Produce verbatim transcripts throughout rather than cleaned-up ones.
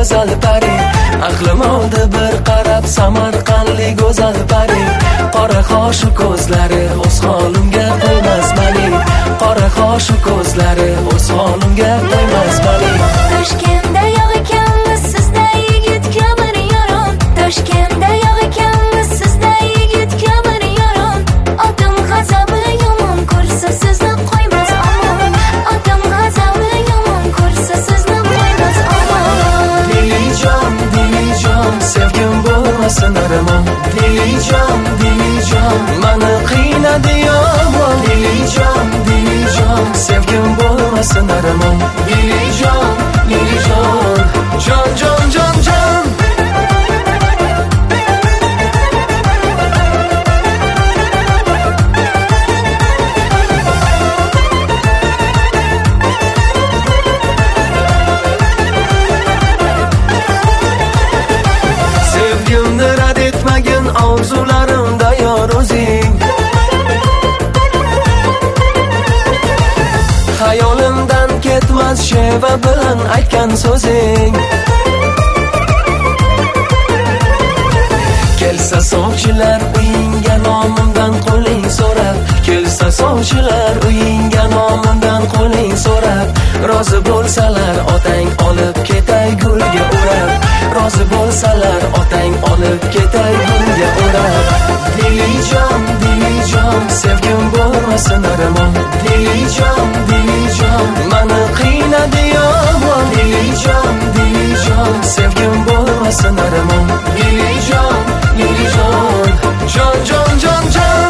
go'zal pari. Aqlim oldi bir qarab Samarqandlik go'zal pari. Qora qoshu ko'zlari o'z holimga qo'ymas mani. Qora qoshu ko'zlari o'z holimga qo'ymas mani. Toshkentda yo'q ekanmiz sizda yigit kabi yoron. Toshkentda yo'q ekanmiz sizda yigit kabi yoron. Odam g'azabi yomon ko'rsa sizni qo'ymas omon. Odam g'azabi yomon ko'rsa sizni qo'ymas omon. Dilijon, dilijon, sevgim bo'lmasin armon. Dilijon, dilijon, mani qiynadi yomon. Dilijon, dilijon, sevgim bo'lmasin armon. Dilijon, dilijon, jon, jon, jon, jon. Sevgimni rad etmagin orzularimda yor o'zing. Hayolimdan ketmas sheva bilan aytgan so'zing. Kelsa sovchilar uyingga nomimdan qo'ling so'rab. Kelsa sovchilar uyingga nomimdan qo'ling so'rab. Rozi bo'lsalar otang olib ketay gulga o'rab. Rozi bo'lsalar otang olib ketay gulga o'rab. Dilijon, dilijon, sevgim bo'lmasin armon. Dilijon, dilijon, mani qiynadi yomon. Dilijon, dilijon, sevgim bo'lmasin armon. Dilijon, dilijon, jon, jon, jon, jon.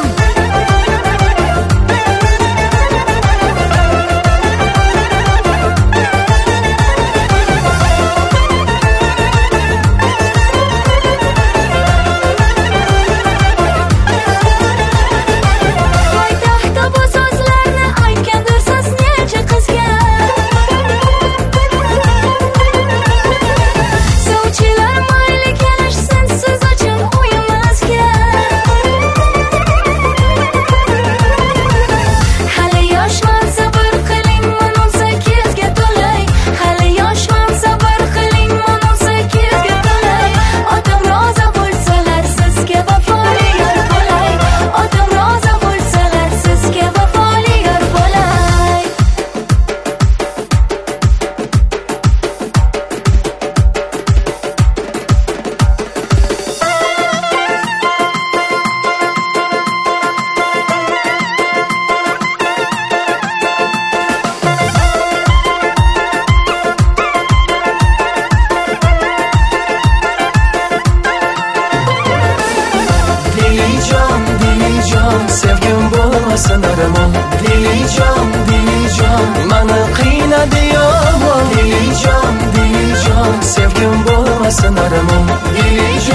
Sevgim bo'lmasin armon. Dilijon, dilijon, mani qiynadi yomon. Dilijon, dilijon, sevgim bo'lmasin armon. Dilijon